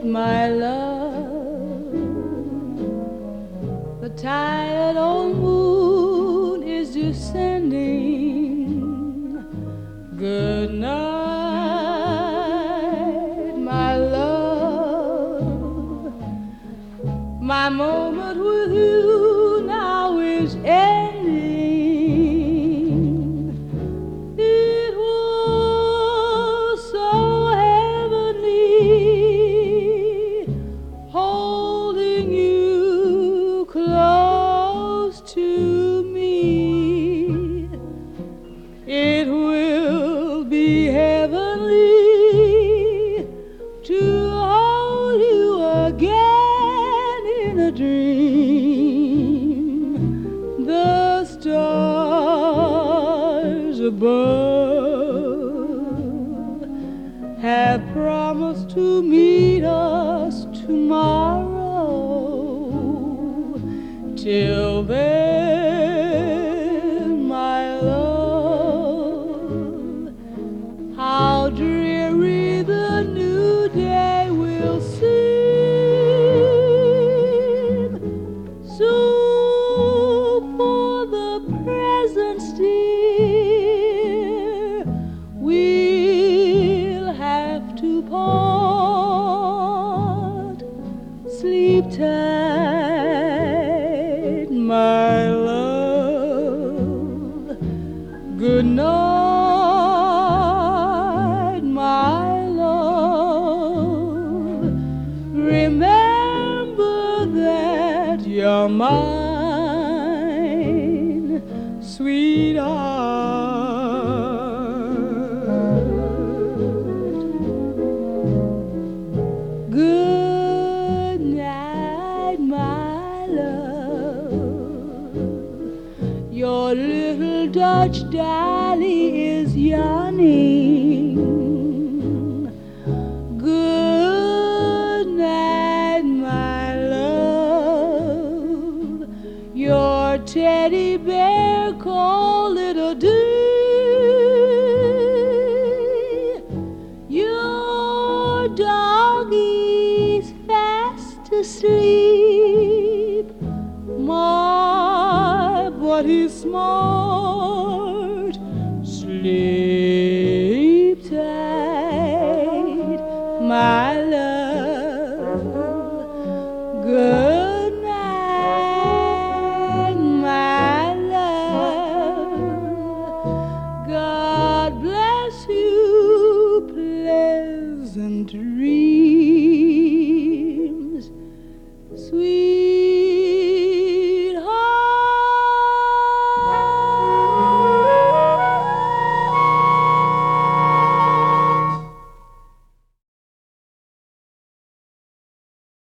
my love. The tired old moon is descending. Good night, my love. My moment with you now is ending. It was so heavenly, holding you close to me. It will be heavenly to hold you again in a dream. The stars above have promised to meet us tomorrow. Till then, my love, how dreary the new day will seem. So for the present, dear, we'll have to part. Sleep tight, my love. Good night, my love. Remember that you're mine, sweetheart. Good night, my love. Your little Dutch dolly is yawning. Good night, my love. Your teddy bear called Little Dee. Your doggy's fast asleep. My, but he's smart. Sleep tight, my love. Good night, my love. God bless you, pleasant dreams, sweet.